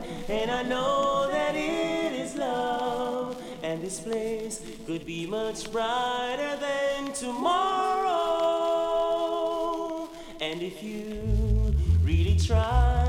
and I know that it is love. And this place could be much brighter than tomorrow. And if you really try